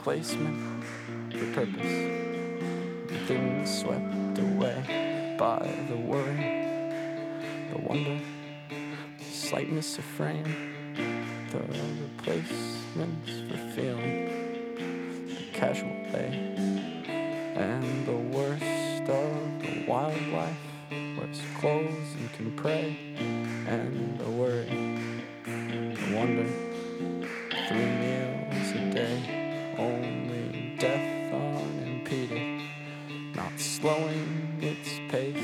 replacement for purpose. Things swept away by the worry, the wonder, the slightness of frame, the replacements for feeling, the casual day, and the worst of the wildlife wears clothes and can pray, and the worry, the wonder, 3 meals a day, only death unimpeded, not slowing its pace,